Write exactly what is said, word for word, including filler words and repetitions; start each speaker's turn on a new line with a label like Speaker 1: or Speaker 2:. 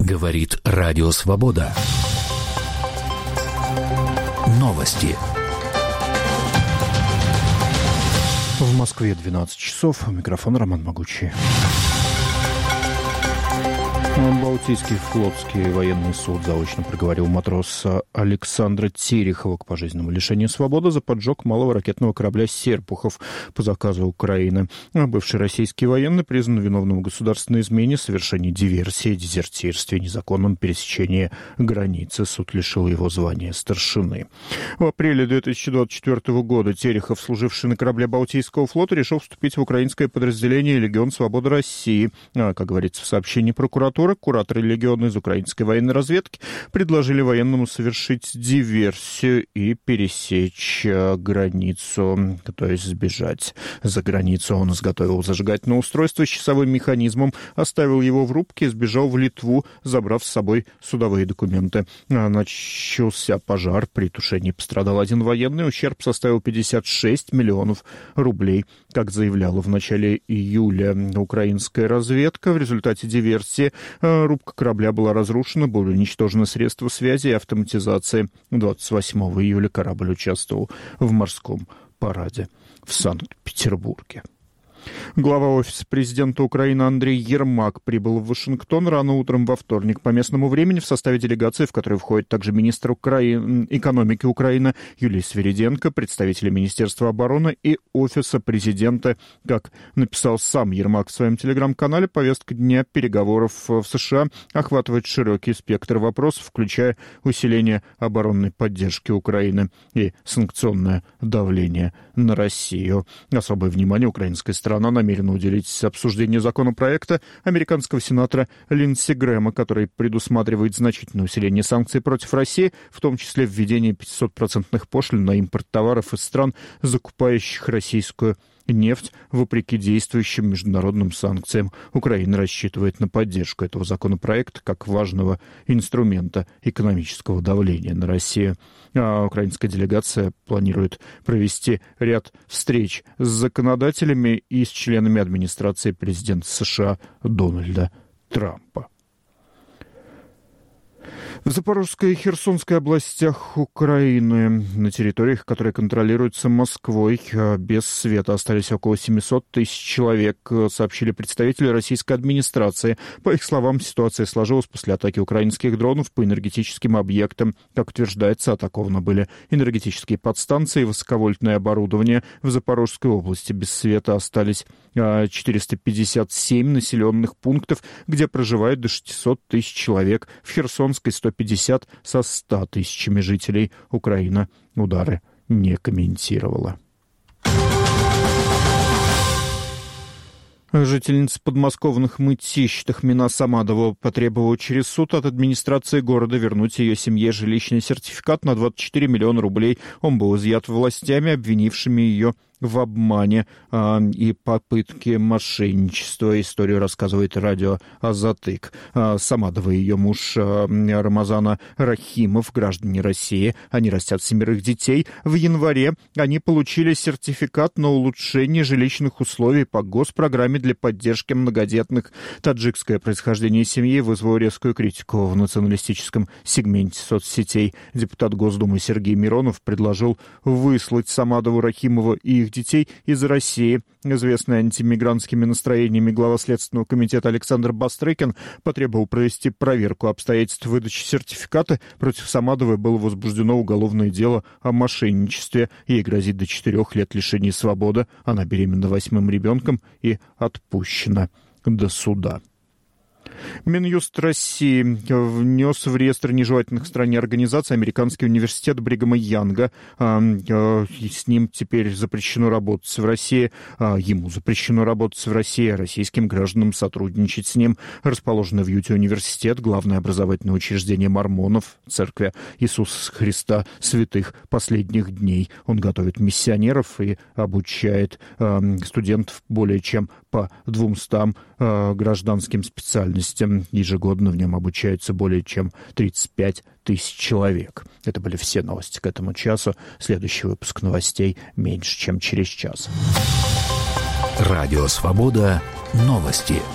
Speaker 1: Говорит Радио Свобода. Новости.
Speaker 2: В Москве двенадцать часов. Микрофон Роман Могучий. Балтийский флотский военный суд заочно приговорил матроса Александра Терехова к пожизненному лишению свободы за поджог малого ракетного корабля «Серпухов» по заказу Украины. Бывший российский военный признан виновным в государственной измене, совершении диверсии, дезертирстве, незаконном пересечении границы. Суд лишил его звания старшины. В апреле две тысячи двадцать четвёртого года Терехов, служивший на корабле Балтийского флота, решил вступить в украинское подразделение «Легион Свободы России». А, как говорится в сообщении прокуратуры, кураторы легиона из украинской военной разведки предложили военному совершить диверсию и пересечь границу, то есть сбежать за границу. Он изготовил зажигательное устройство с часовым механизмом, оставил его в рубке и сбежал в Литву, забрав с собой судовые документы. Начался пожар, при тушении пострадал один военный, ущерб составил пятьдесят шесть миллионов рублей. Как заявляла в начале июля украинская разведка, в результате диверсии рубка корабля была разрушена, были уничтожены средства связи и автоматизации. двадцать восьмого июля корабль участвовал в морском параде в Санкт-Петербурге. Глава Офиса президента Украины Андрей Ермак прибыл в Вашингтон рано утром во вторник по местному времени в составе делегации, в которой входит также министр Украины, экономики Украины Юлия Свириденко, представители Министерства обороны и Офиса президента. Как написал сам Ермак в своем телеграм-канале, повестка дня переговоров в США охватывает широкий спектр вопросов, включая усиление оборонной поддержки Украины и санкционное давление на Россию. Особое внимание украинской страны Она намерена уделить обсуждению законопроекта американского сенатора Линдси Грэма, который предусматривает значительное усиление санкций против России, в том числе введение пятисотпроцентных пошлин на импорт товаров из стран, закупающих российскую нефть, вопреки действующим международным санкциям. Украина рассчитывает на поддержку этого законопроекта как важного инструмента экономического давления на Россию. А украинская делегация планирует провести ряд встреч с законодателями и с членами администрации президента США Дональда Трампа. В Запорожской и Херсонской областях Украины, на территориях, которые контролируются Москвой, без света остались около семьсот тысяч человек, сообщили представители российской администрации. По их словам, ситуация сложилась после атаки украинских дронов по энергетическим объектам. Как утверждается, атакованы были энергетические подстанции и высоковольтное оборудование. В Запорожской области без света остались четыреста пятьдесят семь населенных пунктов, где проживает до шестисот тысяч человек. В Херсонской сто пятьдесят со ста тысячами жителей. Украина удары не комментировала. Жительница подмосковных Мытищ Тахмина Самадова потребовала через суд от администрации города вернуть ее семье жилищный сертификат на двадцать четыре миллиона рублей. Он был изъят властями, обвинившими ее в обмане а, и попытке мошенничества. Историю рассказывает радио «Азатык». А, Самадова и ее муж а, Рамазана Рахимов, граждане России. Они растят семерых детей. В январе они получили сертификат на улучшение жилищных условий по госпрограмме для поддержки многодетных. Таджикское происхождение семьи вызвало резкую критику в националистическом сегменте соцсетей. Депутат Госдумы Сергей Миронов предложил выслать Самадову, Рахимова и их детей из России. Известный антимигрантскими настроениями глава Следственного комитета Александр Бастрыкин потребовал провести проверку обстоятельств выдачи сертификата. Против Самадовой было возбуждено уголовное дело о мошенничестве. Ей грозит до четырех лет лишения свободы. Она беременна восьмым ребенком и отпущена до суда. Минюст России внес в реестр нежелательных в стране организаций американский университет Бригама Янга. С ним теперь запрещено работать в России. Ему запрещено работать в России, а российским гражданам сотрудничать с ним. Расположенный в Юте университет — главное образовательное учреждение мормонов, Церкви Иисуса Христа Святых Последних Дней. Он готовит миссионеров и обучает студентов более чем по двумстам гражданским специальностям. Ежегодно в нем обучаются более чем тридцать пять тысяч человек. Это были все новости к этому часу. Следующий выпуск новостей меньше, чем через час.
Speaker 1: Радио «Свобода». Новости.